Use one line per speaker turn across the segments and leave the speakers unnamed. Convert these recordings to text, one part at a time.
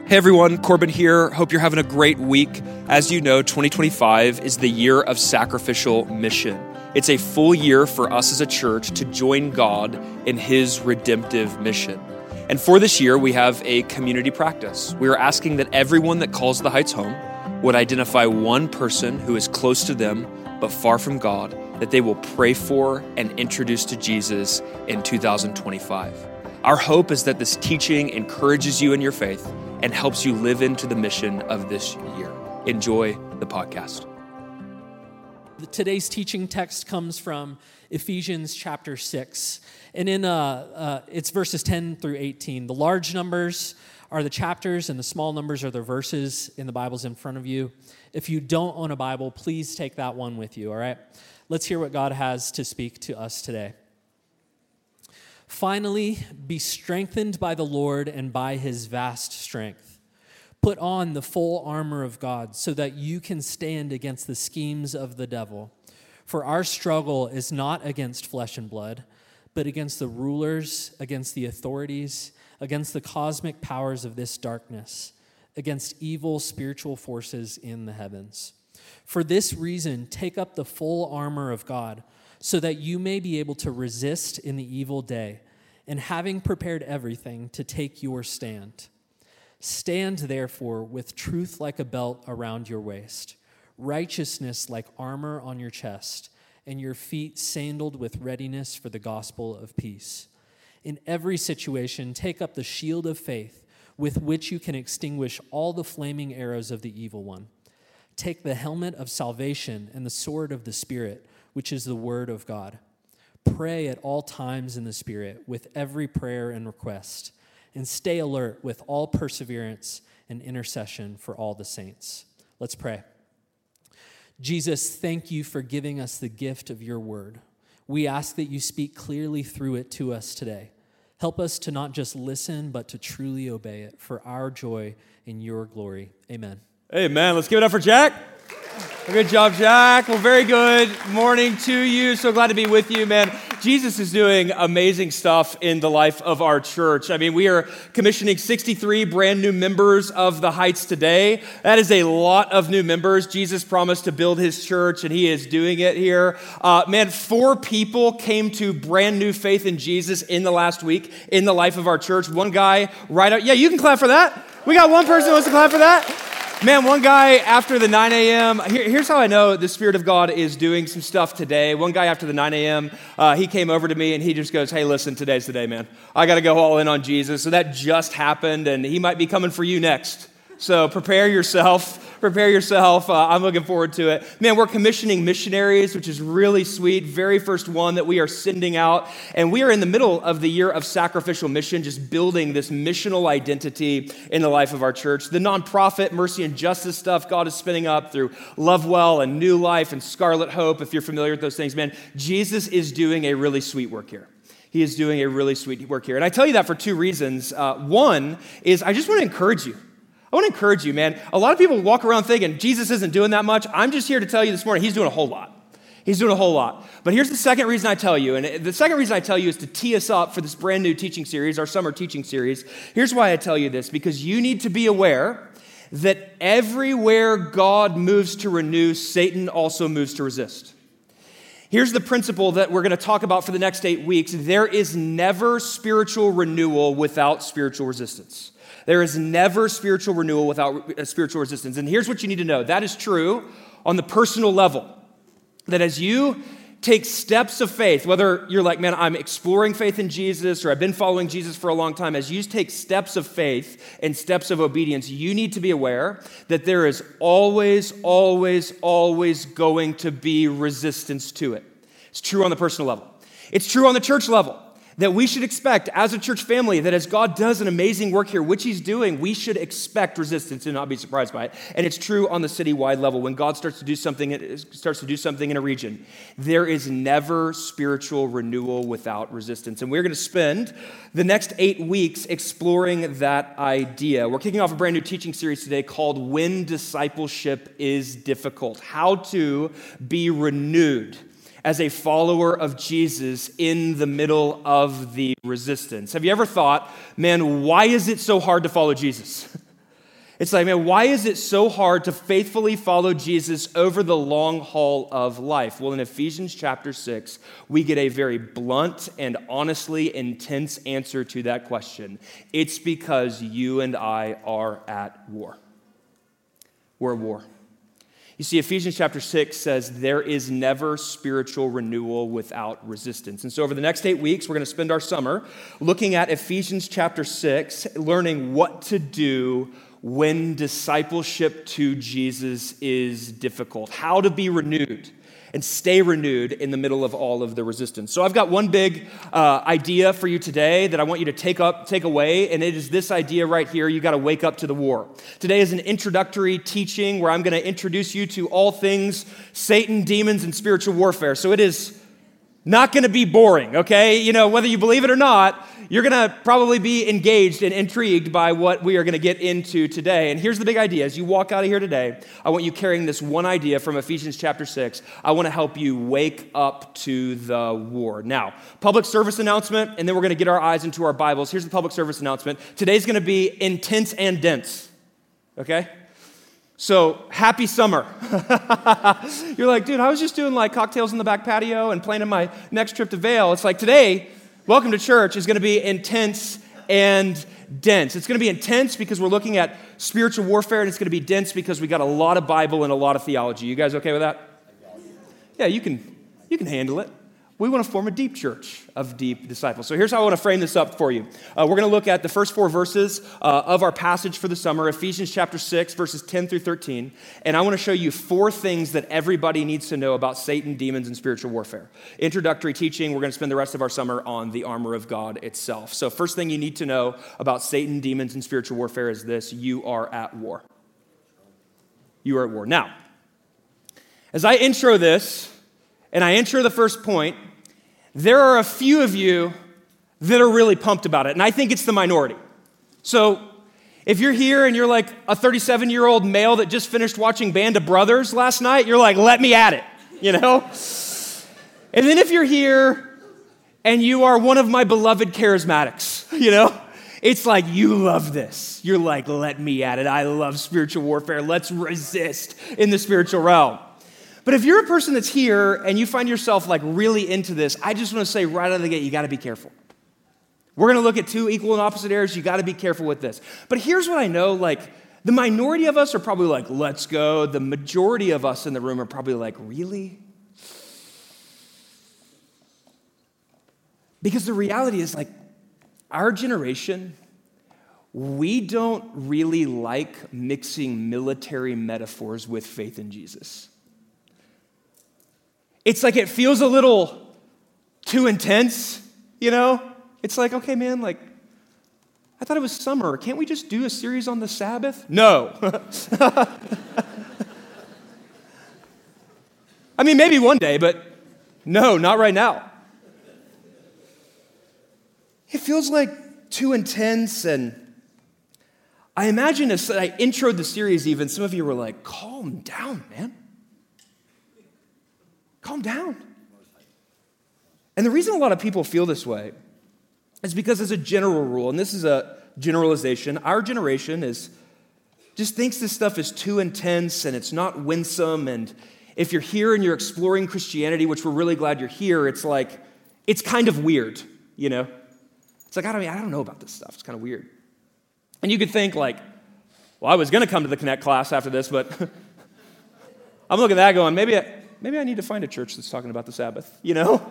Hey everyone, Corbin here. Hope you're having a great week. As you know, 2025 is the year of sacrificial mission. It's a full year for us as a church to join God in His redemptive mission. And for this year, we have a community practice. We are asking that everyone that calls the Heights home would identify one person who is close to them but far from God that they will pray for and introduce to Jesus in 2025. Our hope is that this teaching encourages you in your faith and helps you live into the mission of this year. Enjoy the podcast.
Today's teaching text comes from Ephesians chapter 6, and in it's verses 10 through 18. The large numbers are the chapters, and the small numbers are the verses in the Bibles in front of you. If you don't own a Bible, please take that one with you, all right? Let's hear what God has to speak to us today. Finally, be strengthened by the Lord and by His vast strength. Put on the full armor of God so that you can stand against the schemes of the devil. For our struggle is not against flesh and blood, but against the rulers, against the authorities, against the cosmic powers of this darkness, against evil spiritual forces in the heavens. For this reason, take up the full armor of God, so that you may be able to resist in the evil day, and having prepared everything, to take your stand. Stand therefore with truth like a belt around your waist, righteousness like armor on your chest, and your feet sandaled with readiness for the gospel of peace. In every situation, take up the shield of faith, with which you can extinguish all the flaming arrows of the evil one. Take the helmet of salvation and the sword of the Spirit, which is the word of God. Pray at all times in the Spirit with every prayer and request, and stay alert with all perseverance and intercession for all the saints. Let's pray. Jesus, thank you for giving us the gift of your word. We ask that you speak clearly through it to us today. Help us to not just listen, but to truly obey it for our joy in your glory. Amen.
Amen. Let's give it up for Jack. Good job, Jack. Well, very good morning to you. So glad to be with you, man. Jesus is doing amazing stuff in the life of our church. I mean, we are commissioning 63 brand new members of the Heights today. That is a lot of new members. Jesus promised to build his church, and he is doing it here. 4 people came to brand new faith in Jesus in the last week in the life of our church. One guy right out. Yeah, you can clap for that. We got one person who wants to clap for that. Man, one guy after the 9 a.m., here's how I know the Spirit of God is doing some stuff today. One guy after the 9 a.m., he came over to me and he just goes, hey, listen, today's the day, man. I got to go all in on Jesus. So that just happened, and he might be coming for you next. So prepare yourself. I'm looking forward to it. Man, we're commissioning missionaries, which is really sweet. Very first one that we are sending out. And we are in the middle of the year of sacrificial mission, just building this missional identity in the life of our church. The nonprofit mercy and justice stuff God is spinning up through Lovewell and New Life and Scarlet Hope, if you're familiar with those things, man, Jesus is doing a really sweet work here. He is doing a really sweet work here. And I tell you that for 2 reasons. One is I just want to encourage you. I want to encourage you, man. A lot of people walk around thinking Jesus isn't doing that much. I'm just here to tell you this morning, he's doing a whole lot. He's doing a whole lot. But here's the second reason I tell you, and the second reason I tell you is to tee us up for this brand new teaching series, our summer teaching series. Here's why I tell you this, because you need to be aware that everywhere God moves to renew, Satan also moves to resist. Here's the principle that we're going to talk about for the next 8 weeks. There is never spiritual renewal without spiritual resistance. There is never spiritual renewal without spiritual resistance. And here's what you need to know. That is true on the personal level. That as you take steps of faith, whether you're like, man, I'm exploring faith in Jesus, or I've been following Jesus for a long time, as you take steps of faith and steps of obedience, you need to be aware that there is always going to be resistance to it. It's true on the personal level. It's true on the church level. That we should expect as a church family that as God does an amazing work here, which he's doing, we should expect resistance and not be surprised by it. And it's true on the citywide level. When God starts to do something in a region, there is never spiritual renewal without resistance. And we're going to spend the next 8 weeks exploring that idea. We're kicking off a brand new teaching series today called When Discipleship is Difficult: How to Be Renewed as a follower of Jesus in the middle of the resistance. Have you ever thought, man, why is it so hard to follow Jesus? It's like, man, why is it so hard to faithfully follow Jesus over the long haul of life? Well, in Ephesians chapter 6, we get a very blunt and honestly intense answer to that question. It's because you and I are at war. We're at war. You see, Ephesians chapter 6 says there is never spiritual renewal without resistance. And so over the next 8 weeks, we're going to spend our summer looking at Ephesians chapter 6, learning what to do when discipleship to Jesus is difficult, how to be renewed and stay renewed in the middle of all of the resistance. So I've got one big idea for you today that I want you to take away, and it is this idea right here. You got to wake up to the war. Today is an introductory teaching where I'm going to introduce you to all things Satan, demons, and spiritual warfare. So it is not going to be boring, okay? You know, whether you believe it or not, you're going to probably be engaged and intrigued by what we are going to get into today. And here's the big idea. As you walk out of here today, I want you carrying this one idea from Ephesians chapter 6. I want to help you wake up to the war. Now, public service announcement, and then we're going to get our eyes into our Bibles. Here's the public service announcement. Today's going to be intense and dense, okay? So, happy summer. You're like, dude, I was just doing like cocktails in the back patio and planning my next trip to Vail. It's like today, welcome to church is going to be intense and dense. It's going to be intense because we're looking at spiritual warfare, and it's going to be dense because we got a lot of Bible and a lot of theology. You guys okay with that? Yeah, you can handle it. We want to form a deep church of deep disciples. So here's how I want to frame this up for you. We're going to look at the first 4 verses of our passage for the summer, Ephesians chapter 6, verses 10 through 13. And I want to show you 4 things that everybody needs to know about Satan, demons, and spiritual warfare. Introductory teaching, we're going to spend the rest of our summer on the armor of God itself. So first thing you need to know about Satan, demons, and spiritual warfare is this: you are at war. You are at war. Now, as I intro this, and I intro the first point, there are a few of you that are really pumped about it, and I think it's the minority. So if you're here and you're like a 37-year-old male that just finished watching Band of Brothers last night, you're like, let me at it, you know? And then if you're here and you are one of my beloved charismatics, you know? It's like, you love this. You're like, let me at it. I love spiritual warfare. Let's resist in the spiritual realm. But if you're a person that's here and you find yourself like really into this, I just want to say right out of the gate, you got to be careful. We're going to look at 2 equal and opposite areas. You got to be careful with this. But here's what I know, like the minority of us are probably like, let's go. The majority of us in the room are probably like, really? Because the reality is like our generation, we don't really like mixing military metaphors with faith in Jesus. It's like it feels a little too intense, you know? It's like, okay, man, like, I thought it was summer. Can't we just do a series on the Sabbath? No. I mean, maybe one day, but no, not right now. It feels like too intense, and I imagine as I introed the series even, some of you were like, calm down, man. Calm down. And the reason a lot of people feel this way is because as a general rule, and this is a generalization, our generation just thinks this stuff is too intense and it's not winsome. And if you're here and you're exploring Christianity, which we're really glad you're here, it's like, it's kind of weird, you know? It's like, I don't know about this stuff. It's kind of weird. And you could think like, well, I was going to come to the Connect class after this, but I'm looking at that going, maybe I need to find a church that's talking about the Sabbath, you know?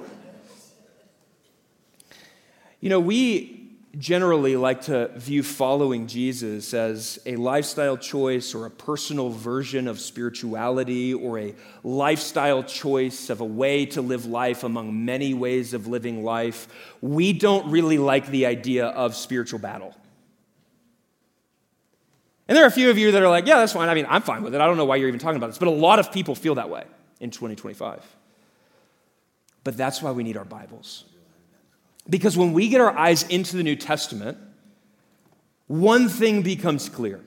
You know, we generally like to view following Jesus as a lifestyle choice or a personal version of spirituality or a lifestyle choice of a way to live life among many ways of living life. We don't really like the idea of spiritual battle. And there are a few of you that are like, yeah, that's fine. I mean, I'm fine with it. I don't know why you're even talking about this. But a lot of people feel that way in 2025. But that's why we need our Bibles. Because when we get our eyes into the New Testament, one thing becomes clear.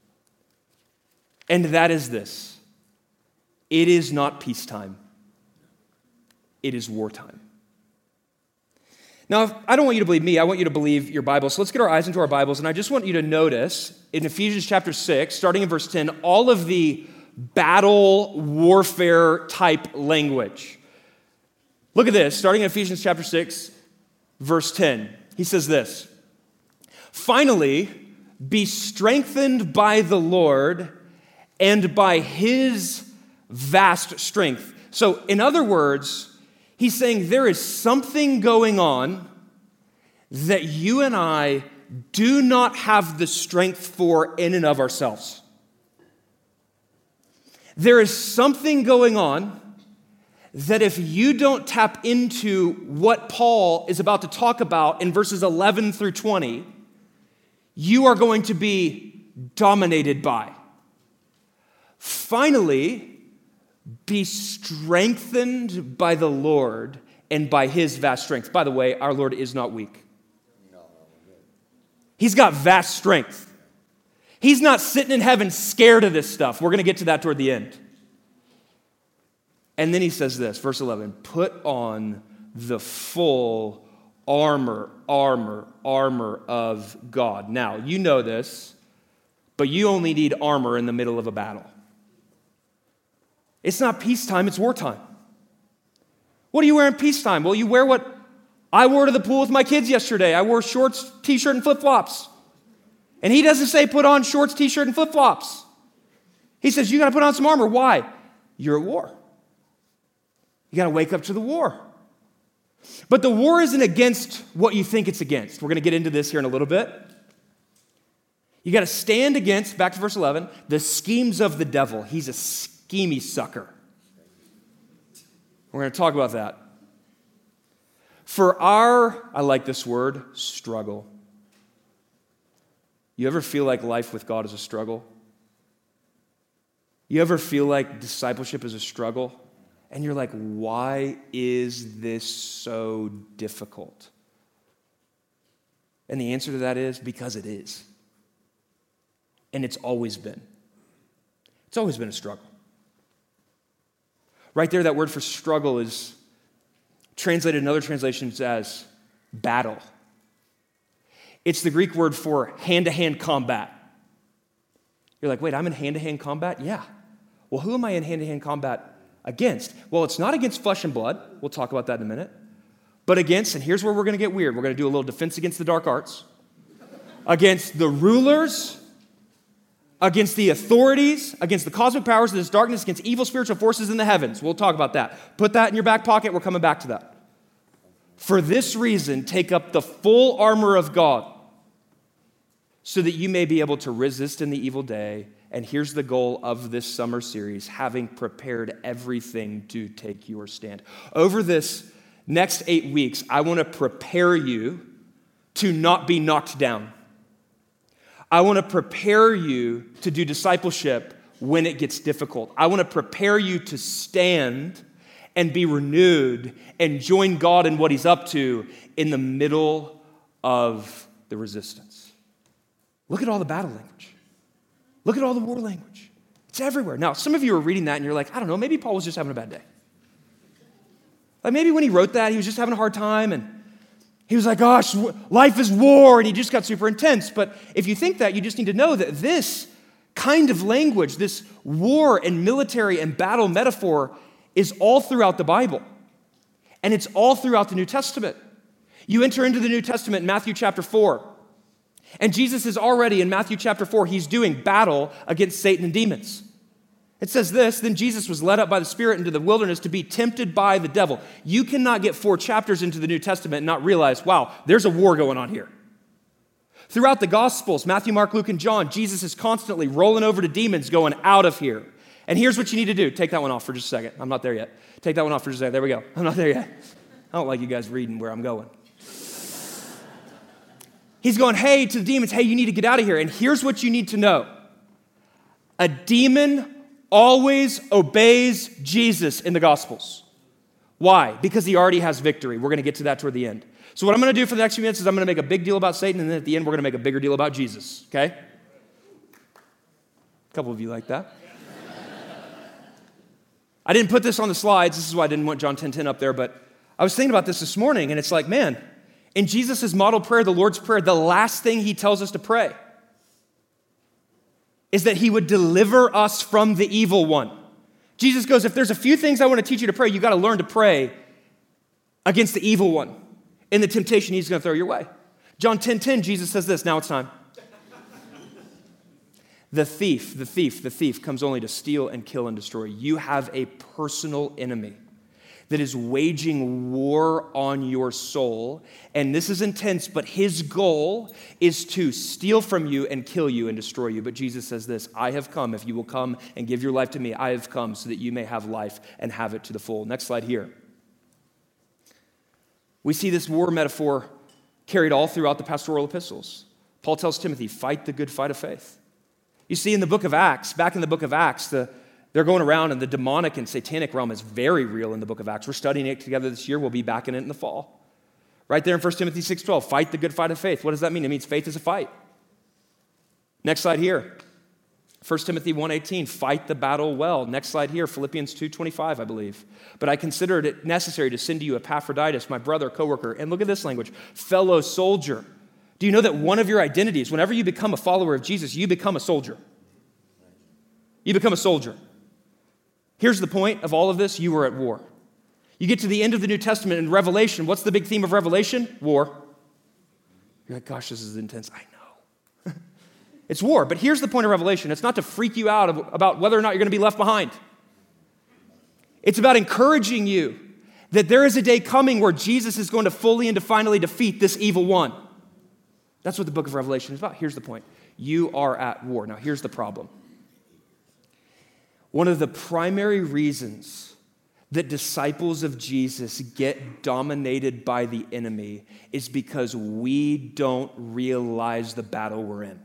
And that is this: it is not peacetime. It is wartime. Now, I don't want you to believe me. I want you to believe your Bible. So let's get our eyes into our Bibles. And I just want you to notice in Ephesians chapter 6, starting in verse 10, all of the battle warfare type language. Look at this, starting in Ephesians chapter 6, verse 10. He says this, "Finally, be strengthened by the Lord and by his vast strength." So, in other words, he's saying there is something going on that you and I do not have the strength for in and of ourselves. There is something going on that if you don't tap into what Paul is about to talk about in verses 11 through 20, you are going to be dominated by. Finally, be strengthened by the Lord and by his vast strength. By the way, our Lord is not weak. He's got vast strength. He's not sitting in heaven scared of this stuff. We're going to get to that toward the end. And then he says this, verse 11, "Put on the full armor of God." Now, you know this, but you only need armor in the middle of a battle. It's not peacetime, it's wartime. What do you wear in peacetime? Well, you wear what I wore to the pool with my kids yesterday. I wore shorts, t-shirt, and flip-flops. And he doesn't say put on shorts, t-shirt, and flip-flops. He says you got to put on some armor. Why? You're at war. You got to wake up to the war. But the war isn't against what you think it's against. We're going to get into this here in a little bit. You got to stand against, back to verse 11, the schemes of the devil. He's a schemy sucker. We're going to talk about that. For our, I like this word, struggle. You ever feel like life with God is a struggle? You ever feel like discipleship is a struggle? And you're like, why is this so difficult? And the answer to that is because it is. And it's always been. It's always been a struggle. Right there, that word for struggle is translated in other translations as battle. It's the Greek word for hand-to-hand combat. You're like, wait, I'm in hand-to-hand combat? Yeah. Well, who am I in hand-to-hand combat against? Well, it's not against flesh and blood. We'll talk about that in a minute. But against, and here's where we're going to get weird. We're going to do a little defense against the dark arts. Against the rulers, against the authorities, against the cosmic powers of this darkness, against evil spiritual forces in the heavens. We'll talk about that. Put that in your back pocket. We're coming back to that. For this reason, take up the full armor of God so that you may be able to resist in the evil day. And here's the goal of this summer series, having prepared everything to take your stand. Over this next 8 weeks, I want to prepare you to not be knocked down. I want to prepare you to do discipleship when it gets difficult. I want to prepare you to stand and be renewed and join God in what he's up to in the middle of the resistance. Look at all the battle language. Look at all the war language. It's everywhere. Now, some of you are reading that and you're like, I don't know, maybe Paul was just having a bad day. Like maybe when he wrote that, he was just having a hard time and he was like, gosh, life is war, and he just got super intense. But if you think that, you just need to know that this kind of language, this war and military and battle metaphor is all throughout the Bible. And it's all throughout the New Testament. You enter into the New Testament in Matthew chapter 4. And Jesus is already in Matthew chapter 4, he's doing battle against Satan and demons. It says this, then Jesus was led up by the Spirit into the wilderness to be tempted by the devil. You cannot get 4 chapters into the New Testament and not realize, wow, there's a war going on here. Throughout the Gospels, Matthew, Mark, Luke, and John, Jesus is constantly rolling over to demons going out of here. And here's what you need to do. Take that one off for just a second. I'm not there yet. Take that one off for just a second. There we go. I'm not there yet. I don't like you guys reading where I'm going. He's going, hey, to the demons, hey, you need to get out of here. And here's what you need to know. A demon always obeys Jesus in the Gospels. Why? Because he already has victory. We're going to get to that toward the end. So what I'm going to do for the next few minutes is I'm going to make a big deal about Satan, and then at the end, we're going to make a bigger deal about Jesus, okay? A couple of you like that. I didn't put this on the slides. This is why I didn't want John 10:10 up there, but I was thinking about this morning, and it's like, man, In Jesus' model prayer, the Lord's Prayer, the last thing he tells us to pray is that he would deliver us from the evil one. Jesus goes, if there's a few things I want to teach you to pray, you got to learn to pray against the evil one and the temptation he's going to throw your way. John 10:10, Jesus says this, now it's time. The thief comes only to steal and kill and destroy. You have a personal enemy that is waging war on your soul. And this is intense, but his goal is to steal from you and kill you and destroy you. But Jesus says this, I have come, if you will come and give your life to me, I have come so that you may have life and have it to the full. Next slide here. We see this war metaphor carried all throughout the pastoral epistles. Paul tells Timothy, fight the good fight of faith. You see in the book of Acts, back in the book of Acts, they're going around and the demonic and satanic realm is very real in the book of Acts. We're studying it together this year. We'll be back in it in the fall. Right there in 1 Timothy 6:12, fight the good fight of faith. What does that mean? It means faith is a fight. Next slide here. 1 Timothy 1:18, fight the battle well. Next slide here, Philippians 2:25, I believe. But I considered it necessary to send to you Epaphroditus, my brother, co-worker, and look at this language, fellow soldier. Do you know that one of your identities, whenever you become a follower of Jesus, you become a soldier? You become a soldier. Here's the point of all of this, you were at war. You get to the end of the New Testament in Revelation, what's the big theme of Revelation? War. You're like, gosh, this is intense. I know. It's war, but here's the point of Revelation. It's not to freak you out about whether or not you're going to be left behind. It's about encouraging you that there is a day coming where Jesus is going to fully and finally defeat this evil one. That's what the book of Revelation is about. Here's the point. You are at war. Now, here's the problem. One of the primary reasons that disciples of Jesus get dominated by the enemy is because we don't realize the battle we're in.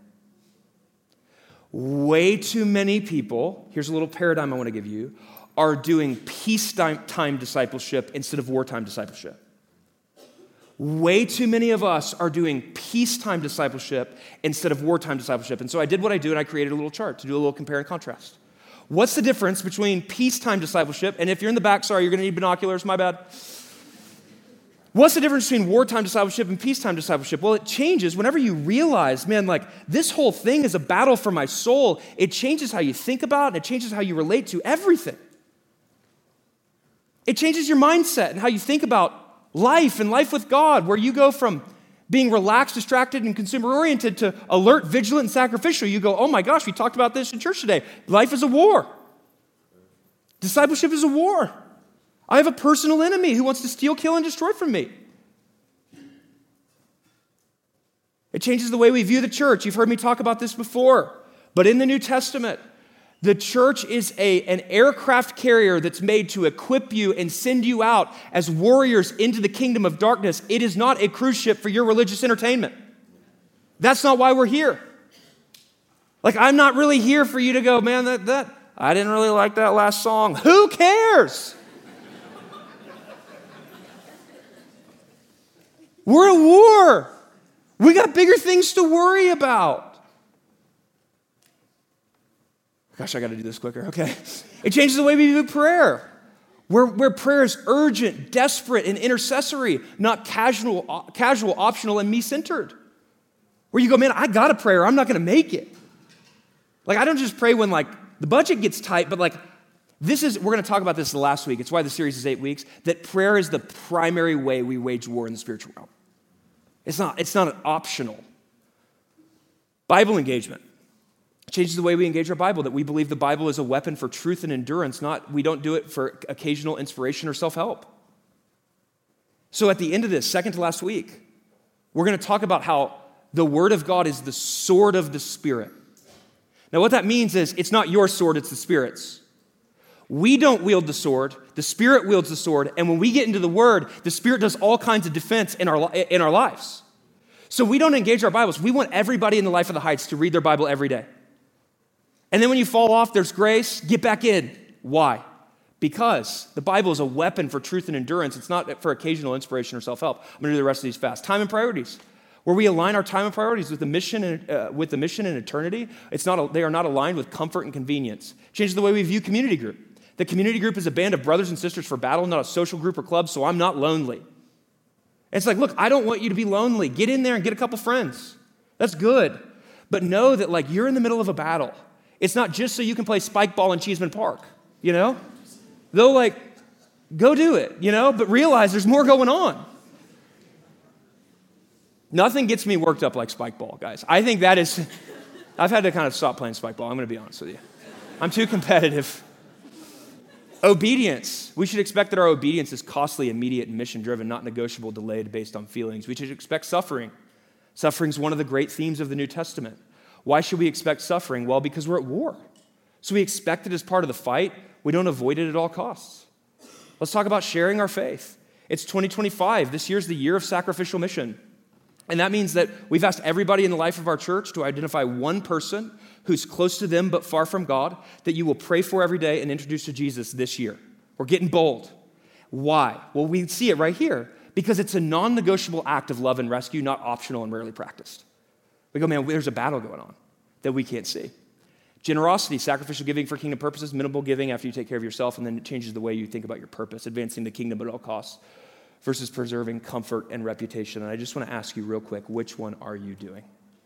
Way too many people, here's a little paradigm I want to give you, are doing peacetime discipleship instead of wartime discipleship. Way too many of us are doing peacetime discipleship instead of wartime discipleship. And so I did what I do, and I created a little chart to do a little compare and contrast. What's the difference between peacetime discipleship, and if you're in the back, sorry, you're going to need binoculars, my bad. What's the difference between wartime discipleship and peacetime discipleship? Well, it changes whenever you realize, man, like this whole thing is a battle for my soul. It changes how you think about it. It changes how you relate to everything. It changes your mindset and how you think about life and life with God, where you go from being relaxed, distracted, and consumer-oriented to alert, vigilant, and sacrificial. You go, oh my gosh, we talked about this in church today. Life is a war. Discipleship is a war. I have a personal enemy who wants to steal, kill, and destroy from me. It changes the way we view the church. You've heard me talk about this before. But in the New Testament, the church is an aircraft carrier that's made to equip you and send you out as warriors into the kingdom of darkness. It is not a cruise ship for your religious entertainment. That's not why we're here. Like, I'm not really here for you to go, man, that I didn't really like that last song. Who cares? We're at war. We got bigger things to worry about. Gosh, I got to do this quicker. Okay. It changes the way we view prayer. Where prayer is urgent, desperate, and intercessory, not casual, optional, and me-centered. Where you go, man, I got to pray or I'm not going to make it. Like, I don't just pray when, like, the budget gets tight, but, like, we're going to talk about this last week. It's why the series is 8 weeks, that prayer is the primary way we wage war in the spiritual realm. It's not an optional. Bible engagement. It changes the way we engage our Bible, that we believe the Bible is a weapon for truth and endurance, we don't do it for occasional inspiration or self-help. So at the end of this, second to last week, we're going to talk about how the Word of God is the sword of the Spirit. Now what that means is it's not your sword, it's the Spirit's. We don't wield the sword, the Spirit wields the sword, and when we get into the Word, the Spirit does all kinds of defense in our lives. So we don't engage our Bibles. We want everybody in the Life of the Heights to read their Bible every day. And then when you fall off, there's grace, get back in. Why? Because the Bible is a weapon for truth and endurance. It's not for occasional inspiration or self-help. I'm going to do the rest of these fast. Time and priorities. Where we align our time and priorities with the mission and eternity, they are not aligned with comfort and convenience. Changes the way we view community group. The community group is a band of brothers and sisters for battle, not a social group or club, so I'm not lonely. It's like, look, I don't want you to be lonely. Get in there and get a couple friends. That's good. But know that like you're in the middle of a battle. It's not just so you can play spike ball in Cheeseman Park, you know? Though like, go do it, you know? But realize there's more going on. Nothing gets me worked up like spike ball, guys. I think that is, I've had to kind of stop playing spike ball. I'm going to be honest with you. I'm too competitive. Obedience. We should expect that our obedience is costly, immediate, and mission-driven, not negotiable, delayed, based on feelings. We should expect suffering. Suffering is one of the great themes of the New Testament. Why should we expect suffering? Well, because we're at war. So we expect it as part of the fight. We don't avoid it at all costs. Let's talk about sharing our faith. It's 2025. This year's the year of sacrificial mission. And that means that we've asked everybody in the life of our church to identify one person who's close to them but far from God that you will pray for every day and introduce to Jesus this year. We're getting bold. Why? Well, we see it right here. Because it's a non-negotiable act of love and rescue, not optional and rarely practiced. We go, man, there's a battle going on that we can't see. Generosity, sacrificial giving for kingdom purposes, minimal giving after you take care of yourself, and then it changes the way you think about your purpose, advancing the kingdom at all costs versus preserving comfort and reputation. And I just want to ask you real quick, which one are you doing?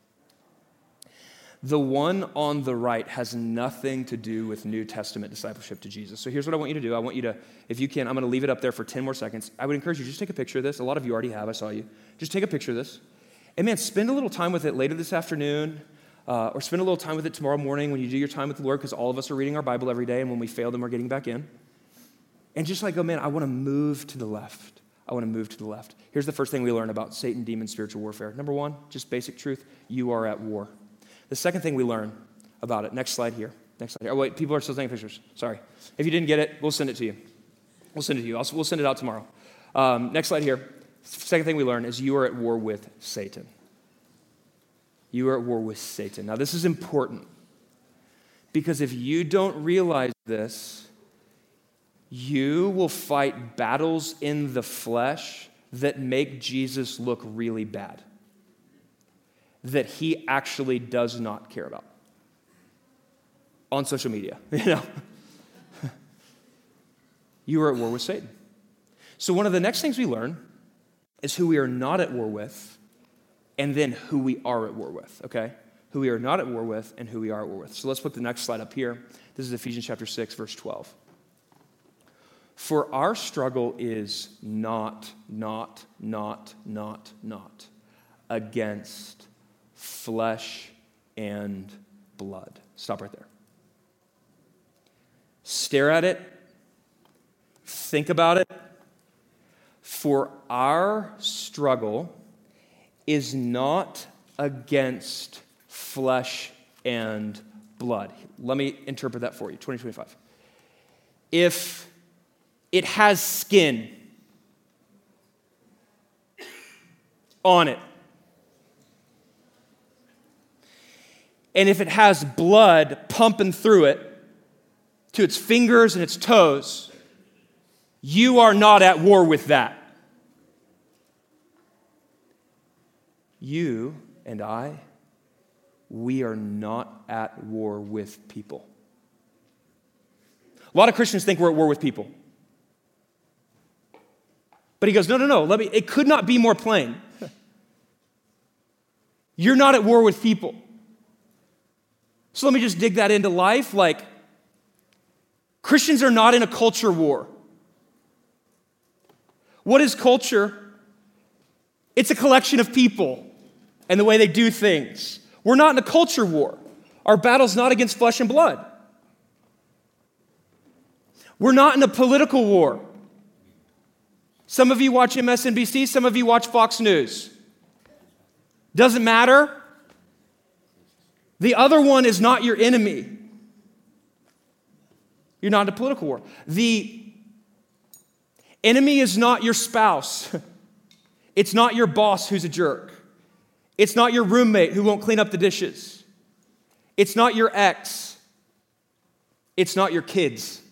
The one on the right has nothing to do with New Testament discipleship to Jesus. So here's what I want you to do. I want you to, if you can, I'm going to leave it up there for 10 more seconds. I would encourage you, just take a picture of this. A lot of you already have. I saw you. Just take a picture of this. And man, spend a little time with it later this afternoon, or spend a little time with it tomorrow morning when you do your time with the Lord, because all of us are reading our Bible every day, and when we fail, then we're getting back in. And just like, oh man, I want to move to the left. I want to move to the left. Here's the first thing we learn about Satan, demon, spiritual warfare. Number one, just basic truth, you are at war. The second thing we learn about it, next slide here. Next slide here. Oh, wait, people are still taking pictures. Sorry. If you didn't get it, we'll send it to you. We'll send it to you. We'll send it out tomorrow. Next slide here. Second thing we learn is you are at war with Satan. You are at war with Satan. Now, this is important because if you don't realize this, you will fight battles in the flesh that make Jesus look really bad, that he actually does not care about on social media, you know. You are at war with Satan. So one of the next things we learn is who we are not at war with, and then who we are at war with, okay? Who we are not at war with and who we are at war with. So let's put the next slide up here. This is Ephesians chapter 6, verse 12. For our struggle is not against flesh and blood. Stop right there. Stare at it. Think about it. For our struggle is not against flesh and blood. Let me interpret that for you, 2025. If it has skin on it, and if it has blood pumping through it to its fingers and its toes, you are not at war with that. You and I, we are not at war with people. A lot of Christians think we're at war with people. But he goes, no, it could not be more plain. You're not at war with people. So let me just dig that into life. Like, Christians are not in a culture war. What is culture? It's a collection of people and the way they do things. We're not in a culture war. Our battle's not against flesh and blood. We're not in a political war. Some of you watch MSNBC, some of you watch Fox News. Doesn't matter. The other one is not your enemy. You're not in a political war. The enemy is not your spouse. It's not your boss who's a jerk. It's not your roommate who won't clean up the dishes. It's not your ex. It's not your kids.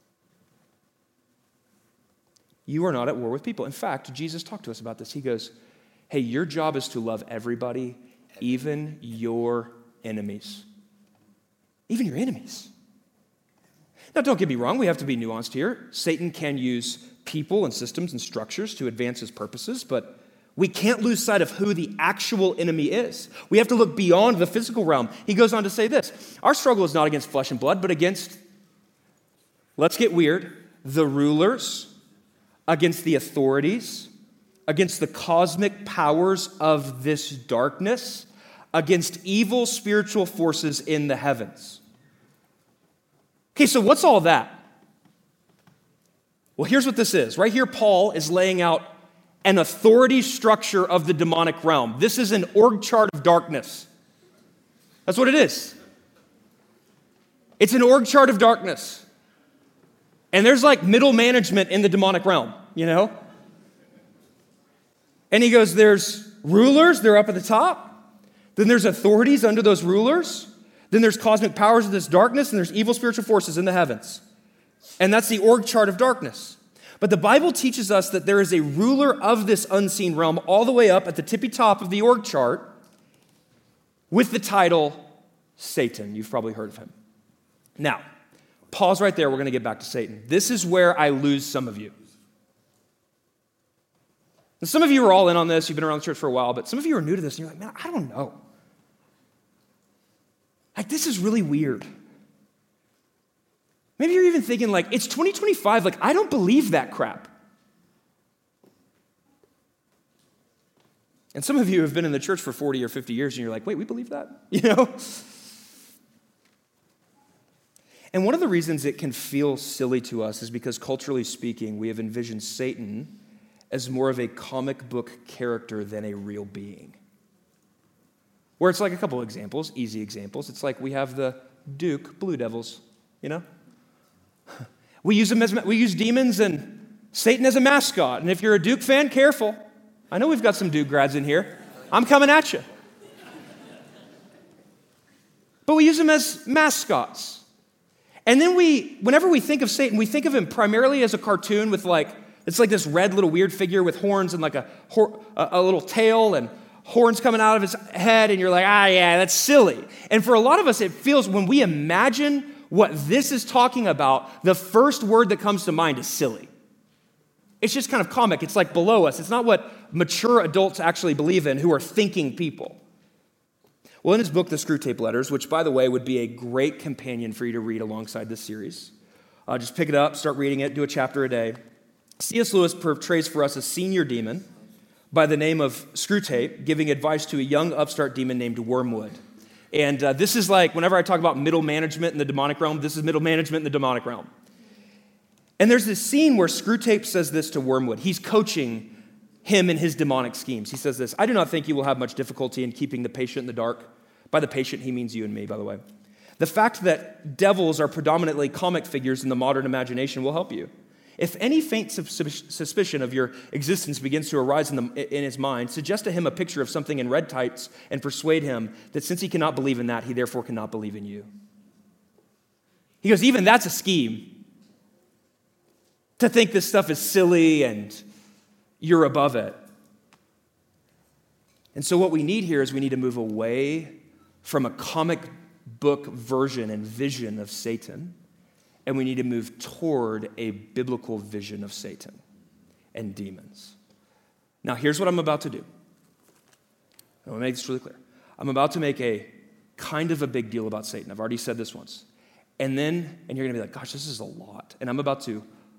You are not at war with people. In fact, Jesus talked to us about this. He goes, hey, your job is to love everybody, even your enemies. Even your enemies. Now, don't get me wrong. We have to be nuanced here. Satan can use people and systems and structures to advance his purposes, but we can't lose sight of who the actual enemy is. We have to look beyond the physical realm. He goes on to say this: our struggle is not against flesh and blood, but against, let's get weird, the rulers, against the authorities, against the cosmic powers of this darkness, against evil spiritual forces in the heavens. Okay, so what's all that? Well, here's what this is. Right here, Paul is laying out an authority structure of the demonic realm. This is an org chart of darkness. That's what it is. It's an org chart of darkness. And there's like middle management in the demonic realm, you know? And he goes, there's rulers, they're up at the top. Then there's authorities under those rulers. Then there's cosmic powers of this darkness, and there's evil spiritual forces in the heavens. And that's the org chart of darkness. But the Bible teaches us that there is a ruler of this unseen realm all the way up at the tippy top of the org chart with the title Satan. You've probably heard of him. Now, pause right there. We're going to get back to Satan. This is where I lose some of you. And some of you are all in on this. You've been around the church for a while, but some of you are new to this, and you're like, man, I don't know. Like, this is really weird. Maybe you're even thinking, like, it's 2025. Like, I don't believe that crap. And some of you have been in the church for 40 or 50 years, and you're like, wait, we believe that? You know? And one of the reasons it can feel silly to us is because, culturally speaking, we have envisioned Satan as more of a comic book character than a real being. Where it's like a couple examples, easy examples. It's like we have the Duke Blue Devils, you know? We use demons and Satan as a mascot. And if you're a Duke fan, careful. I know we've got some Duke grads in here. I'm coming at you. But we use them as mascots. And then whenever we think of Satan, we think of him primarily as a cartoon with it's like this red little weird figure with horns and like a little tail and horns coming out of his head. And you're like, yeah, that's silly. And for a lot of us, it feels, when we imagine what this is talking about, the first word that comes to mind is silly. It's just kind of comic. It's like below us. It's not what mature adults actually believe in, who are thinking people. Well, in his book, The Screwtape Letters, which, by the way, would be a great companion for you to read alongside this series, just pick it up, start reading it, do a chapter a day. C.S. Lewis portrays for us a senior demon by the name of Screwtape, giving advice to a young upstart demon named Wormwood. And this is like, whenever I talk about middle management in the demonic realm, this is middle management in the demonic realm. And there's this scene where Screwtape says this to Wormwood. He's coaching him in his demonic schemes. He says this: I do not think you will have much difficulty in keeping the patient in the dark. By the patient, he means you and me, by the way. The fact that devils are predominantly comic figures in the modern imagination will help you. If any faint suspicion of your existence begins to arise in his mind, suggest to him a picture of something in red tights and persuade him that since he cannot believe in that, he therefore cannot believe in you. He goes, even that's a scheme. To think this stuff is silly and you're above it. And so what we need here is we need to move away from a comic book version and vision of Satan, and we need to move toward a biblical vision of Satan and demons. Now, here's what I'm about to do. I want to make this really clear. I'm about to make a kind of a big deal about Satan. I've already said this once. And you're going to be like, gosh, this is a lot. And I'm about to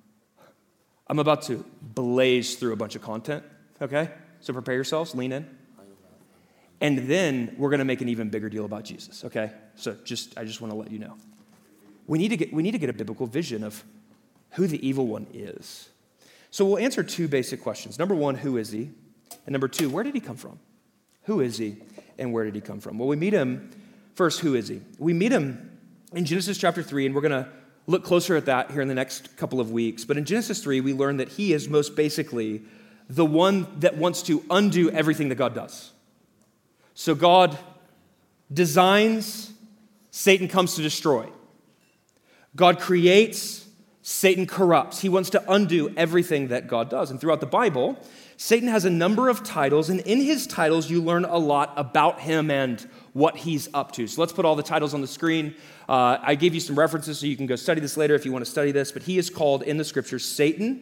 blaze through a bunch of content, okay? So prepare yourselves, lean in. And then we're going to make an even bigger deal about Jesus, okay? So I just want to let you know. We need to get a biblical vision of who the evil one is. So we'll answer two basic questions. Number one, who is he? And number two, where did he come from? Who is he and where did he come from? Well, we meet him, first, who is he? We meet him in Genesis chapter 3, and we're going to look closer at that here in the next couple of weeks. But in Genesis 3, we learn that he is most basically the one that wants to undo everything that God does. So God designs, Satan comes to destroy. God creates, Satan corrupts. He wants to undo everything that God does. And throughout the Bible, Satan has a number of titles, and in his titles, you learn a lot about him and what he's up to. So let's put all the titles on the screen. I gave you some references so you can go study this later if you want to study this, but he is called in the scriptures Satan.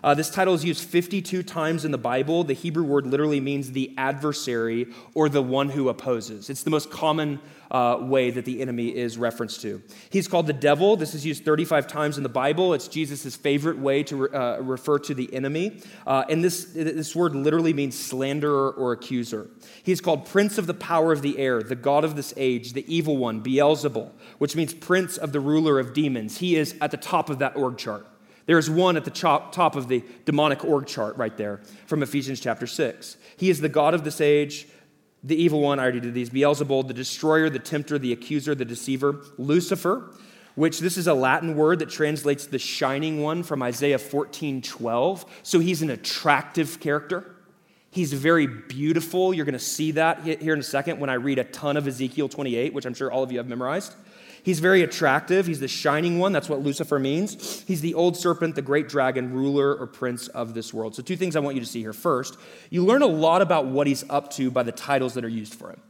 This title is used 52 times in the Bible. The Hebrew word literally means the adversary or the one who opposes. It's the most common way that the enemy is referenced to. He's called the devil. This is used 35 times in the Bible. It's Jesus' favorite way to refer to the enemy. And this word literally means slanderer or accuser. He's called prince of the power of the air, the god of this age, the evil one, Beelzebul, which means prince of the ruler of demons. He is at the top of that org chart. There is one at the top of the demonic org chart right there from Ephesians chapter 6. He is the god of this age, the evil one, I already did these, Beelzebul, the destroyer, the tempter, the accuser, the deceiver, Lucifer, which this is a Latin word that translates the shining one from Isaiah 14:12. So he's an attractive character. He's very beautiful. You're going to see that here in a second when I read a ton of Ezekiel 28, which I'm sure all of you have memorized. He's very attractive. He's the shining one. That's what Lucifer means. He's the old serpent, the great dragon, ruler or prince of this world. So two things I want you to see here. First, you learn a lot about what he's up to by the titles that are used for him.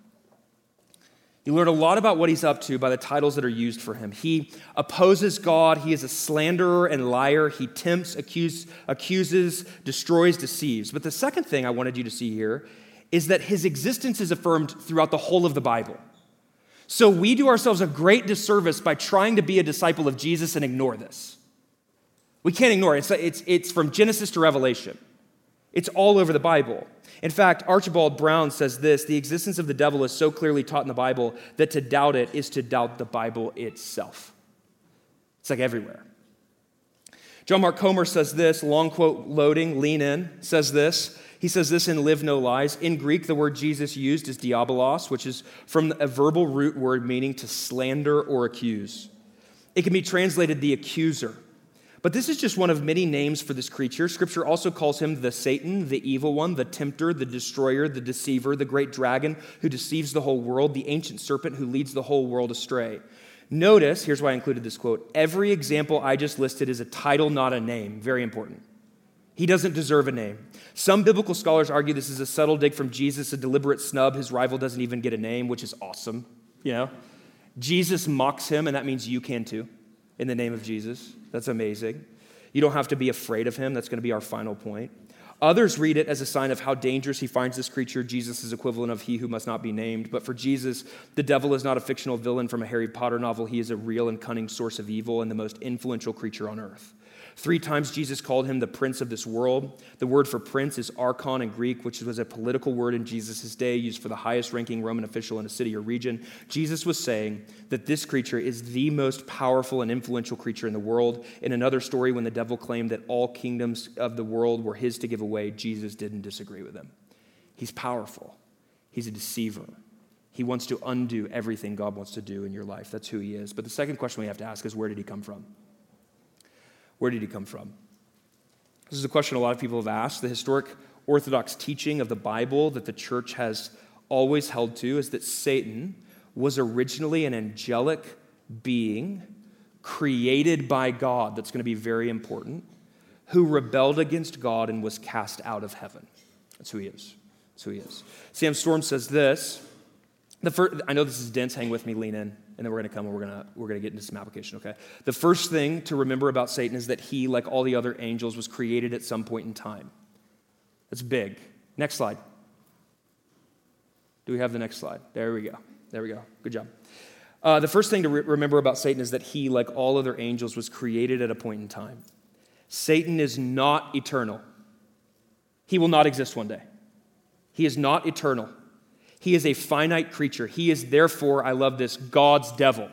You learn a lot about what he's up to by the titles that are used for him. He opposes God. He is a slanderer and liar. He tempts, accuses, destroys, deceives. But the second thing I wanted you to see here is that his existence is affirmed throughout the whole of the Bible. So we do ourselves a great disservice by trying to be a disciple of Jesus and ignore this. We can't ignore it. It's from Genesis to Revelation. It's all over the Bible. In fact, Archibald Brown says this: the existence of the devil is so clearly taught in the Bible that to doubt it is to doubt the Bible itself. It's like everywhere. John Mark Comer says this, long quote loading, lean in, says this. He says this in Live No Lies. In Greek, the word Jesus used is diabolos, which is from a verbal root word meaning to slander or accuse. It can be translated the accuser. But this is just one of many names for this creature. Scripture also calls him the Satan, the evil one, the tempter, the destroyer, the deceiver, the great dragon who deceives the whole world, the ancient serpent who leads the whole world astray. Notice, here's why I included this quote, every example I just listed is a title, not a name. Very important. He doesn't deserve a name. Some biblical scholars argue this is a subtle dig from Jesus, a deliberate snub. His rival doesn't even get a name, which is awesome. You know, Jesus mocks him, and that means you can too, in the name of Jesus. That's amazing. You don't have to be afraid of him. That's going to be our final point. Others read it as a sign of how dangerous he finds this creature. Jesus is equivalent of he who must not be named. But for Jesus, the devil is not a fictional villain from a Harry Potter novel. He is a real and cunning source of evil and the most influential creature on earth. 3 times Jesus called him the prince of this world. The word for prince is archon in Greek, which was a political word in Jesus' day used for the highest ranking Roman official in a city or region. Jesus was saying that this creature is the most powerful and influential creature in the world. In another story, when the devil claimed that all kingdoms of the world were his to give away, Jesus didn't disagree with him. He's powerful. He's a deceiver. He wants to undo everything God wants to do in your life. That's who he is. But the second question we have to ask is, where did he come from? Where did he come from? This is a question a lot of people have asked. The historic Orthodox teaching of the Bible that the church has always held to is that Satan was originally an angelic being created by God. That's going to be very important. Who rebelled against God and was cast out of heaven. That's who he is. That's who he is. Sam Storm says this. I know this is dense. Hang with me. Lean in. And then we're going to come and we're going to get into some application, okay? The first thing to remember about Satan is that he, like all the other angels, was created at some point in time. That's big. Next slide. Do we have the next slide? There we go. There we go. Good job. The first thing to remember about Satan is that he, like all other angels, was created at a point in time. Satan is not eternal. He will not exist one day. He is not eternal. He is a finite creature. He is therefore, I love this, God's devil.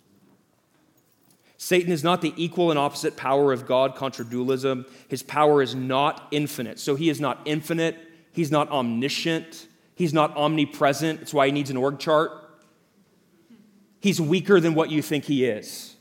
Satan is not the equal and opposite power of God, contra dualism. His power is not infinite. So he is not infinite. He's not omniscient. He's not omnipresent. That's why he needs an org chart. He's weaker than what you think he is.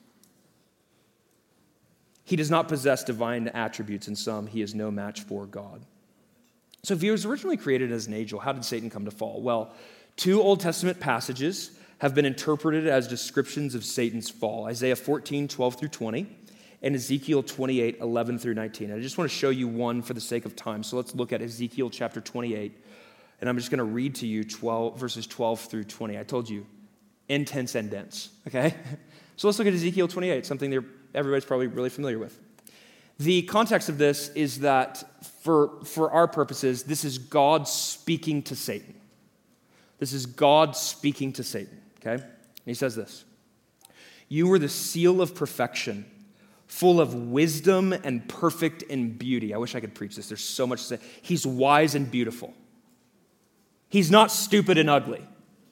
He does not possess divine attributes. In some, he is no match for God. So if he was originally created as an angel, how did Satan come to fall? Well, 2 Old Testament passages have been interpreted as descriptions of Satan's fall. Isaiah 14, 12 through 20, and Ezekiel 28, 11 through 19. And I just want to show you one for the sake of time. So let's look at Ezekiel chapter 28, and I'm just going to read to you verses 12 through 20. I told you, intense and dense, okay? So let's look at Ezekiel 28, something that everybody's probably really familiar with. The context of this is that for our purposes, this is God speaking to Satan. This is God speaking to Satan, okay? And he says this, "You were the seal of perfection, full of wisdom and perfect in beauty." I wish I could preach this. There's so much to say. He's wise and beautiful. He's not stupid and ugly.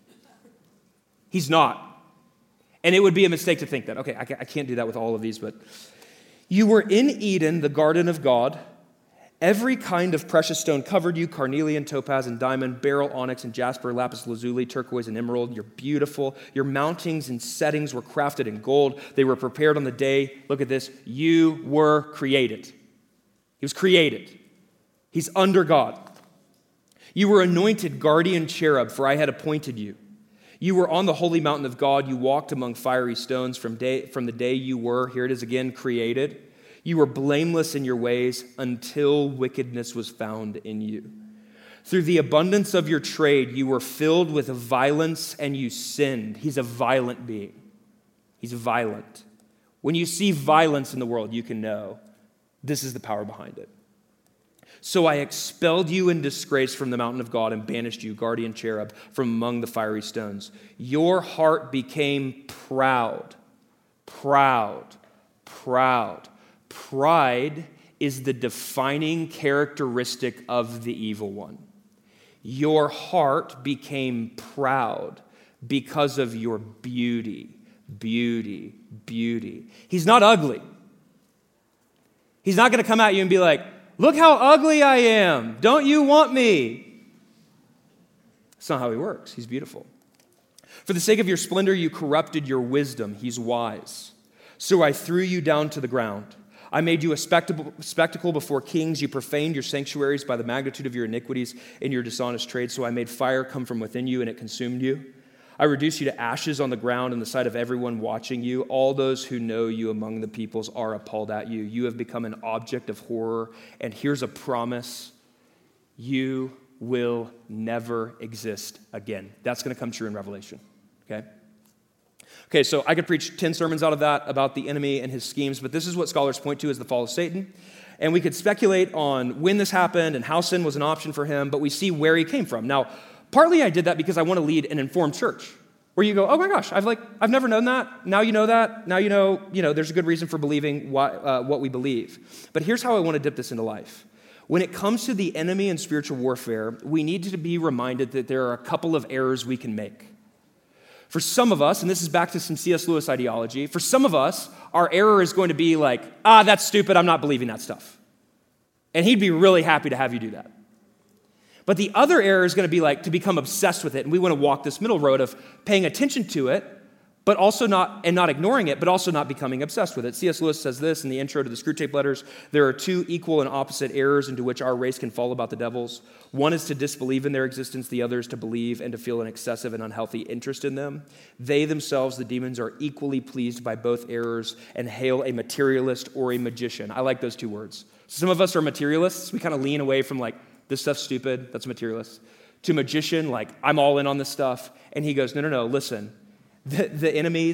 He's not. And it would be a mistake to think that. Okay, I can't do that with all of these, but you were in Eden, the garden of God. Every kind of precious stone covered you: carnelian, topaz, and diamond, beryl, onyx, and jasper, lapis lazuli, turquoise, and emerald. You're beautiful. Your mountings and settings were crafted in gold. They were prepared on the day, look at this, you were created. He was created. He's under God. You were anointed guardian cherub, for I had appointed you. You were on the holy mountain of God. You walked among fiery stones from the day you were, here it is again, created. You were blameless in your ways until wickedness was found in you. Through the abundance of your trade, you were filled with violence and you sinned. He's a violent being. He's violent. When you see violence in the world, you can know this is the power behind it. So I expelled you in disgrace from the mountain of God and banished you, guardian cherub, from among the fiery stones. Your heart became proud, proud, proud. Pride is the defining characteristic of the evil one. Your heart became proud because of your beauty, beauty, beauty. He's not ugly. He's not going to come at you and be like, "Look how ugly I am. Don't you want me?" That's not how he works. He's beautiful. For the sake of your splendor, you corrupted your wisdom. He's wise. So I threw you down to the ground. I made you a spectacle before kings. You profaned your sanctuaries by the magnitude of your iniquities and your dishonest trade. So I made fire come from within you, and it consumed you. I reduced you to ashes on the ground in the sight of everyone watching you. All those who know you among the peoples are appalled at you. You have become an object of horror. And here's a promise: you will never exist again. That's going to come true in Revelation, okay? Okay, so I could preach 10 sermons out of that about the enemy and his schemes, but this is what scholars point to as the fall of Satan. And we could speculate on when this happened and how sin was an option for him, but we see where he came from. Now, partly I did that because I want to lead an informed church where you go, "Oh my gosh, I've never known that. Now you know that. Now you know there's a good reason for believing what we believe." But here's how I want to dip this into life. When it comes to the enemy and spiritual warfare, we need to be reminded that there are a couple of errors we can make. For some of us, and this is back to some C.S. Lewis ideology, for some of us, our error is going to be like, "That's stupid, I'm not believing that stuff." And he'd be really happy to have you do that. But the other error is going to be like to become obsessed with it, and we want to walk this middle road of paying attention to it, but also not ignoring it, but also not becoming obsessed with it. C.S. Lewis says this in the intro to the Screwtape Letters: "There are two equal and opposite errors into which our race can fall about the devils. One is to disbelieve in their existence, the other is to believe and to feel an excessive and unhealthy interest in them. They themselves, the demons, are equally pleased by both errors and hail a materialist or a magician." I like those two words. Some of us are materialists. We kind of lean away from like, "This stuff's stupid, that's a materialist," to magician, like, "I'm all in on this stuff." And he goes, no, listen. The enemy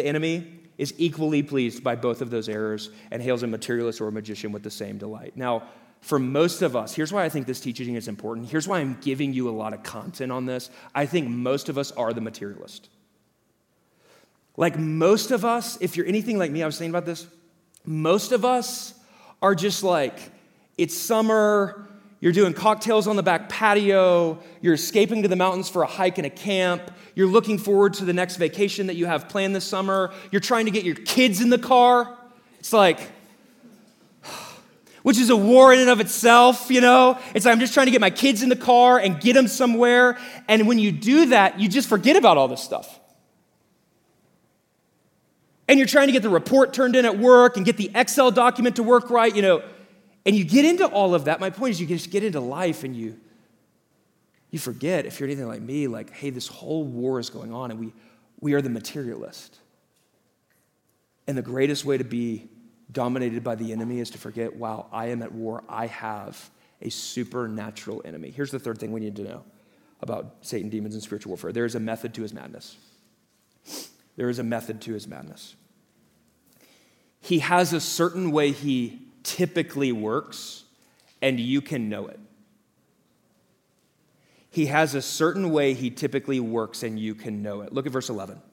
is equally pleased by both of those errors and hails a materialist or a magician with the same delight. Now, for most of us, here's why I think this teaching is important. Here's why I'm giving you a lot of content on this. I think most of us are the materialist. Like most of us, if you're anything like me, I was thinking about this, most of us are just like, it's summer, you're doing cocktails on the back patio, you're escaping to the mountains for a hike and a camp, you're looking forward to the next vacation that you have planned this summer, you're trying to get your kids in the car. It's like, which is a war in and of itself, It's like, I'm just trying to get my kids in the car and get them somewhere. And when you do that, you just forget about all this stuff. And you're trying to get the report turned in at work and get the Excel document to work right, And you get into all of that. My point is you just get into life and you forget, if you're anything like me, like, hey, this whole war is going on and we are the materialist. And the greatest way to be dominated by the enemy is to forget, wow, I am at war. I have a supernatural enemy. Here's the third thing we need to know about Satan, demons, and spiritual warfare. There is a method to his madness. There is a method to his madness. He has a certain way he typically works, and you can know it. He has a certain way he typically works, and you can know it. Look at verse 11.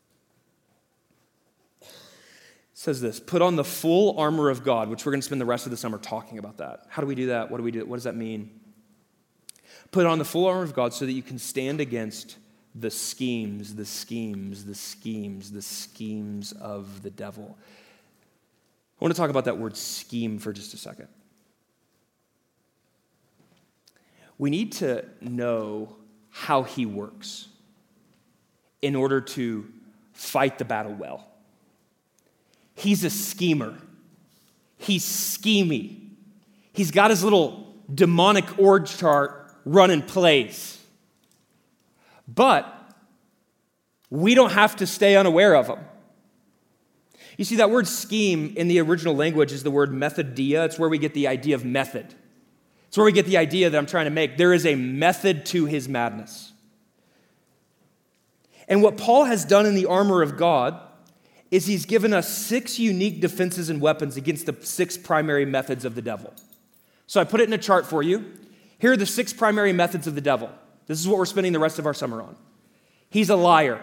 It says this, put on the full armor of God, which we're going to spend the rest of the summer talking about that. How do we do that? What do we do? What does that mean? Put on the full armor of God so that you can stand against the schemes of the devil. I want to talk about that word scheme for just a second. We need to know how he works in order to fight the battle well. He's a schemer. He's schemy. He's got his little demonic org chart running plays. But we don't have to stay unaware of them. You see, that word scheme in the original language is the word methodia. It's where we get the idea of method. It's where we get the idea that I'm trying to make. There is a method to his madness. And what Paul has done in the armor of God is he's given us 6 unique defenses and weapons against the 6 primary methods of the devil. So I put it in a chart for you. Here are the 6 primary methods of the devil. This is what we're spending the rest of our summer on. He's a liar.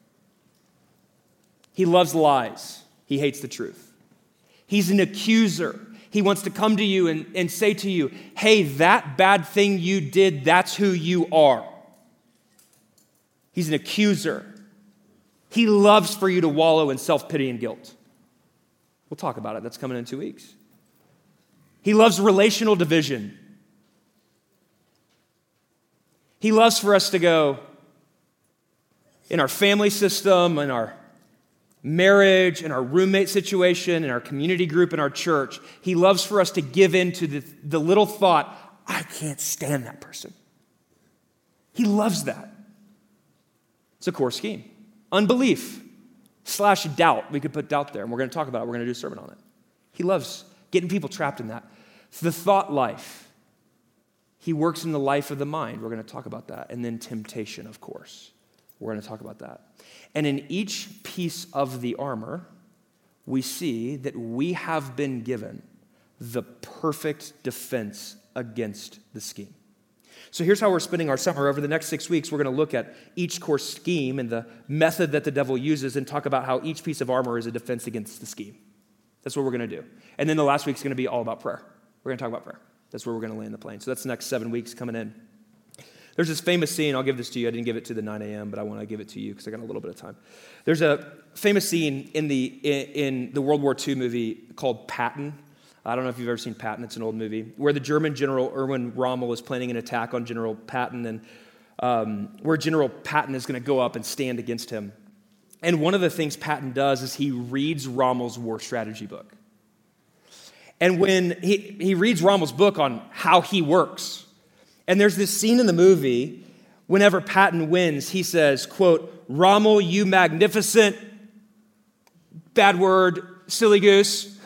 He loves lies. He hates the truth. He's an accuser. He wants to come to you and say to you, hey, that bad thing you did, that's who you are. He's an accuser. He loves for you to wallow in self-pity and guilt. We'll talk about it. That's coming in 2 weeks. He loves relational division. He loves for us to go in our family system, in our marriage, in our roommate situation, in our community group, in our church. He loves for us to give in to the little thought, I can't stand that person. He loves that. It's a core scheme. Unbelief / doubt. We could put doubt there, and we're going to talk about it. We're going to do a sermon on it. He loves getting people trapped in that. The thought life. He works in the life of the mind. We're going to talk about that. And then temptation, of course. We're going to talk about that. And in each piece of the armor, we see that we have been given the perfect defense against the scheme. So here's how we're spending our summer. Over the next 6 weeks, we're going to look at each core scheme and the method that the devil uses and talk about how each piece of armor is a defense against the scheme. That's what we're going to do. And then the last week's going to be all about prayer. We're going to talk about prayer. That's where we're going to land the plane. So that's the next 7 weeks coming in. There's this famous scene. I'll give this to you. I didn't give it to the 9 a.m., but I want to give it to you because I got a little bit of time. There's a famous scene in the World War II movie called Patton. I don't know if you've ever seen Patton. It's an old movie where the German General Erwin Rommel is planning an attack on General Patton, and where General Patton is going to go up and stand against him. And one of the things Patton does is he reads Rommel's war strategy book. And when he reads Rommel's book on how he works, and there's this scene in the movie, whenever Patton wins, he says, quote, Rommel, you magnificent, bad word, silly goose.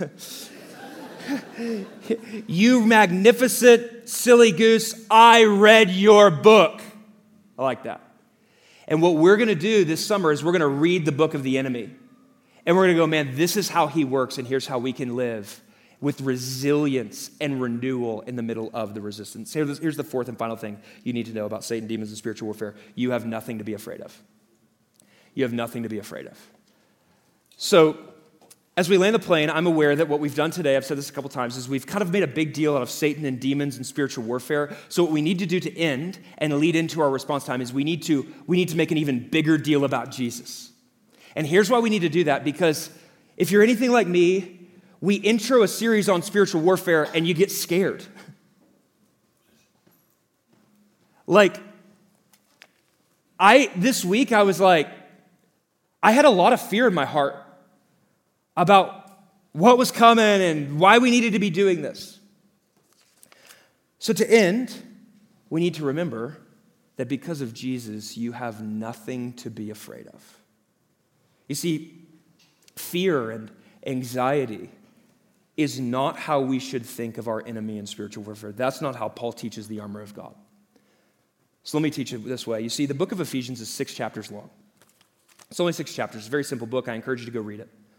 You magnificent, silly goose, I read your book. I like that. And what we're going to do this summer is we're going to read the book of the enemy. And we're going to go, man, this is how he works, and here's how we can live with resilience and renewal in the middle of the resistance. Here's the fourth and final thing you need to know about Satan, demons, and spiritual warfare. You have nothing to be afraid of. You have nothing to be afraid of. So, as we land the plane, I'm aware that what we've done today, I've said this a couple times, is we've kind of made a big deal out of Satan and demons and spiritual warfare. So what we need to do to end and lead into our response time is we need to make an even bigger deal about Jesus. And here's why we need to do that, because if you're anything like me, we intro a series on spiritual warfare and you get scared. This week I was like, I had a lot of fear in my heart about what was coming and why we needed to be doing this. So to end, we need to remember that because of Jesus, you have nothing to be afraid of. You see, fear and anxiety is not how we should think of our enemy in spiritual warfare. That's not how Paul teaches the armor of God. So let me teach it this way. You see, the book of Ephesians is 6 chapters long. It's only 6 chapters. It's a very simple book. I encourage you to go read it.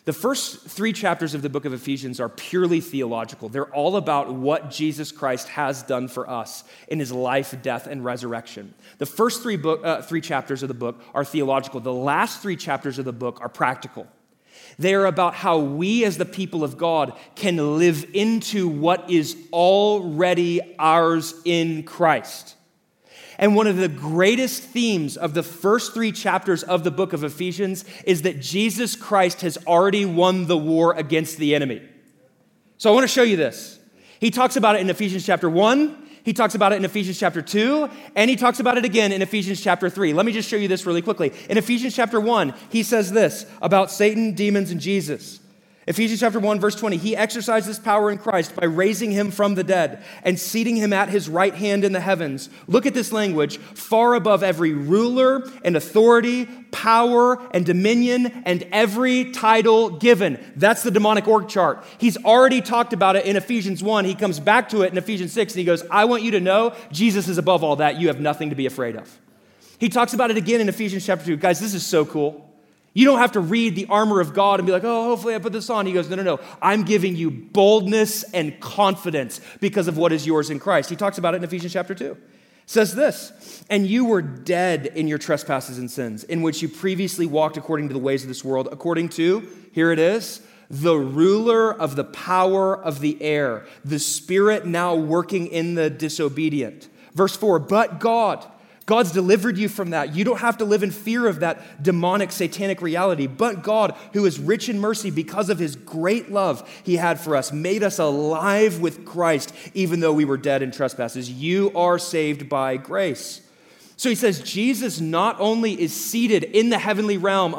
The first 3 chapters of the book of Ephesians are purely theological. They're all about what Jesus Christ has done for us in his life, death, and resurrection. The first 3 chapters of the book are theological. The last 3 chapters of the book are practical. They are about how we as the people of God can live into what is already ours in Christ. And one of the greatest themes of the first 3 chapters of the book of Ephesians is that Jesus Christ has already won the war against the enemy. So I want to show you this. He talks about it in Ephesians chapter 1, he talks about it in Ephesians chapter 2, and he talks about it again in Ephesians chapter 3. Let me just show you this really quickly. In Ephesians chapter 1, he says this about Satan, demons, and Jesus. Ephesians chapter 1, verse 20, he exercised his power in Christ by raising him from the dead and seating him at his right hand in the heavens. Look at this language, far above every ruler and authority, power and dominion, and every title given. That's the demonic org chart. He's already talked about it in Ephesians 1. He comes back to it in Ephesians 6, and he goes, I want you to know Jesus is above all that. You have nothing to be afraid of. He talks about it again in Ephesians chapter 2. Guys, this is so cool. You don't have to read the armor of God and be like, oh, hopefully I put this on. He goes, no. I'm giving you boldness and confidence because of what is yours in Christ. He talks about it in Ephesians chapter 2. It says this, and you were dead in your trespasses and sins, in which you previously walked according to the ways of this world, according to, here it is, the ruler of the power of the air, the spirit now working in the disobedient. Verse 4, but God's delivered you from that. You don't have to live in fear of that demonic, satanic reality. But God, who is rich in mercy because of his great love he had for us, made us alive with Christ, even though we were dead in trespasses. You are saved by grace. So he says Jesus not only is seated in the heavenly realm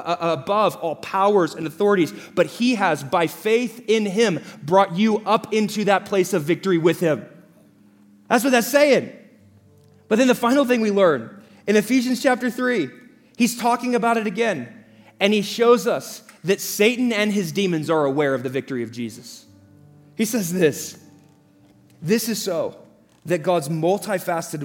above all powers and authorities, but he has, by faith in him, brought you up into that place of victory with him. That's what that's saying. But then the final thing we learn in Ephesians chapter 3, he's talking about it again, and he shows us that Satan and his demons are aware of the victory of Jesus. He says this is so that God's multifaceted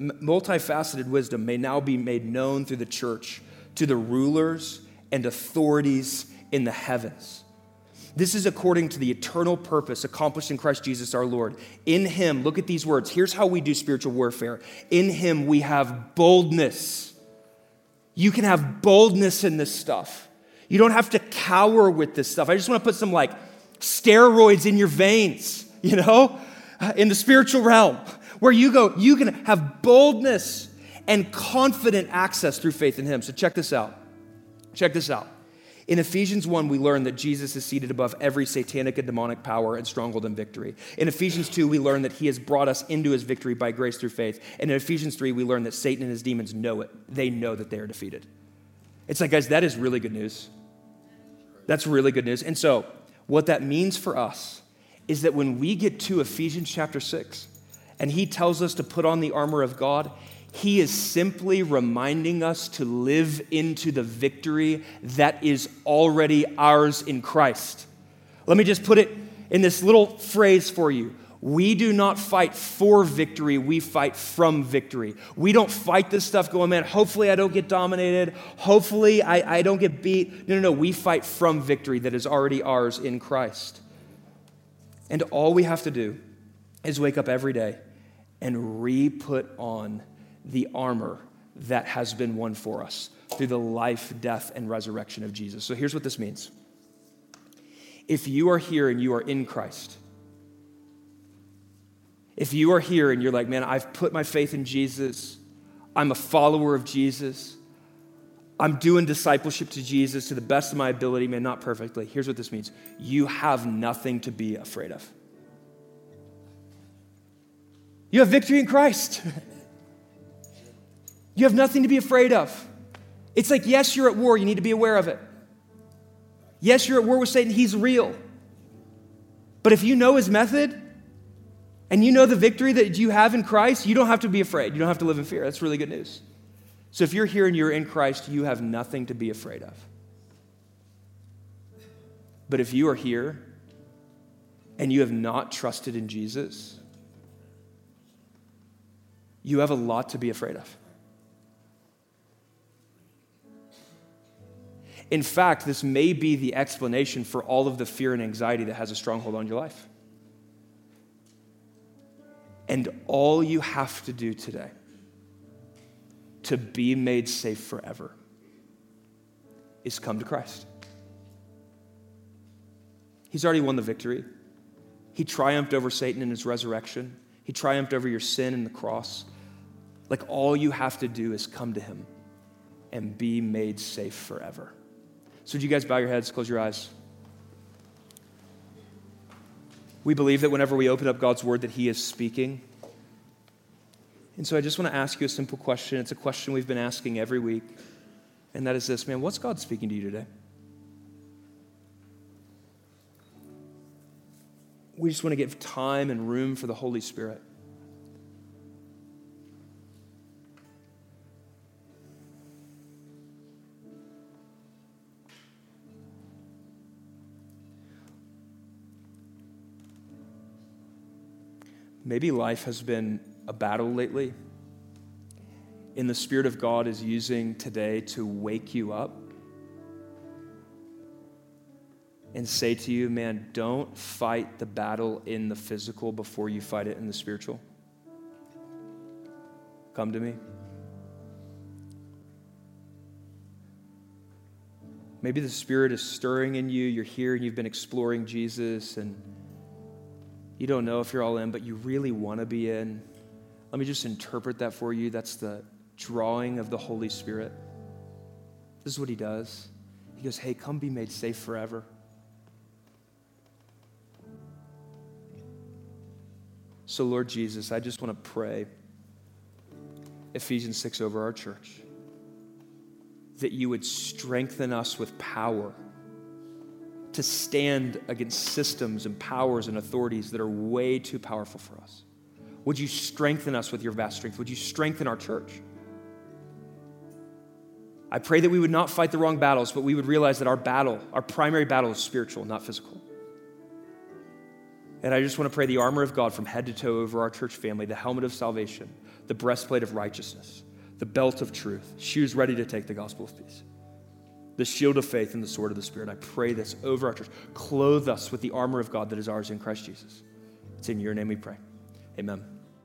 wisdom may now be made known through the church to the rulers and authorities in the heavens. This is according to the eternal purpose accomplished in Christ Jesus our Lord. In him, look at these words. Here's how we do spiritual warfare. In him we have boldness. You can have boldness in this stuff. You don't have to cower with this stuff. I just want to put some steroids in your veins, in the spiritual realm. Where you go, you can have boldness and confident access through faith in him. So check this out. In Ephesians 1, we learn that Jesus is seated above every satanic and demonic power and stronghold and victory. In Ephesians 2, we learn that he has brought us into his victory by grace through faith. And in Ephesians 3, we learn that Satan and his demons know it. They know that they are defeated. It's like, guys, that is really good news. That's really good news. And so what that means for us is that when we get to Ephesians chapter 6, and he tells us to put on the armor of God, he is simply reminding us to live into the victory that is already ours in Christ. Let me just put it in this little phrase for you. We do not fight for victory, we fight from victory. We don't fight this stuff going, man, hopefully I don't get dominated. Hopefully I don't get beat. No. We fight from victory that is already ours in Christ. And all we have to do is wake up every day and re-put on the armor that has been won for us through the life, death, and resurrection of Jesus. So here's what this means. If you are here and you are in Christ, if you are here and you're like, man, I've put my faith in Jesus, I'm a follower of Jesus, I'm doing discipleship to Jesus to the best of my ability, man, not perfectly. Here's what this means. You have nothing to be afraid of. You have victory in Christ. You have nothing to be afraid of. It's like, yes, you're at war. You need to be aware of it. Yes, you're at war with Satan. He's real. But if you know his method and you know the victory that you have in Christ, you don't have to be afraid. You don't have to live in fear. That's really good news. So if you're here and you're in Christ, you have nothing to be afraid of. But if you are here and you have not trusted in Jesus, you have a lot to be afraid of. In fact, this may be the explanation for all of the fear and anxiety that has a stronghold on your life. And all you have to do today to be made safe forever is come to Christ. He's already won the victory. He triumphed over Satan in his resurrection. He triumphed over your sin in the cross. Like, all you have to do is come to him and be made safe forever. So would you guys bow your heads, close your eyes? We believe that whenever we open up God's word that he is speaking. And so I just want to ask you a simple question. It's a question we've been asking every week. And that is this, man, what's God speaking to you today? We just want to give time and room for the Holy Spirit. Maybe life has been a battle lately, and the Spirit of God is using today to wake you up and say to you, man, don't fight the battle in the physical before you fight it in the spiritual. Come to me. Maybe the Spirit is stirring in you. You're here and you've been exploring Jesus, and you don't know if you're all in, but you really want to be in. Let me just interpret that for you. That's the drawing of the Holy Spirit. This is what he does. He goes, hey, come be made safe forever. So, Lord Jesus, I just want to pray Ephesians 6 over our church, that you would strengthen us with power to stand against systems and powers and authorities that are way too powerful for us. Would you strengthen us with your vast strength? Would you strengthen our church? I pray that we would not fight the wrong battles, but we would realize that our primary battle is spiritual, not physical. And I just want to pray the armor of God from head to toe over our church family, the helmet of salvation, the breastplate of righteousness, the belt of truth, shoes ready to take the gospel of peace, the shield of faith, and the sword of the Spirit. I pray this over our church. Clothe us with the armor of God that is ours in Christ Jesus. It's in your name we pray. Amen.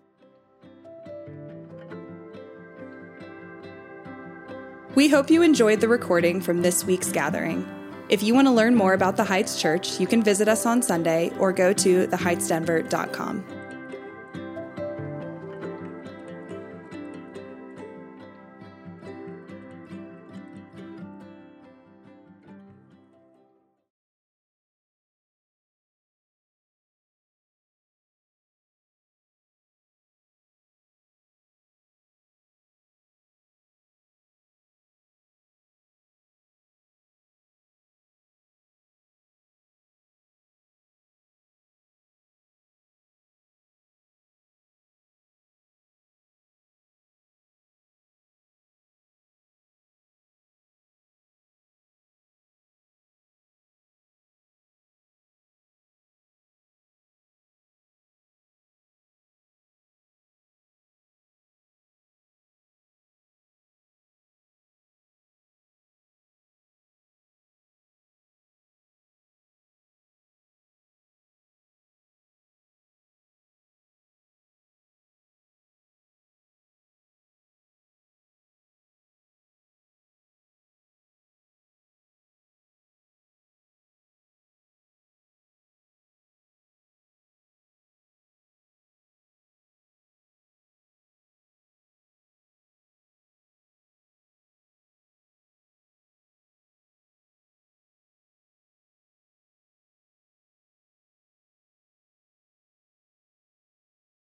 We hope you enjoyed the recording from this week's gathering. If you want to learn more about the Heights Church, you can visit us on Sunday or go to theheightsdenver.com.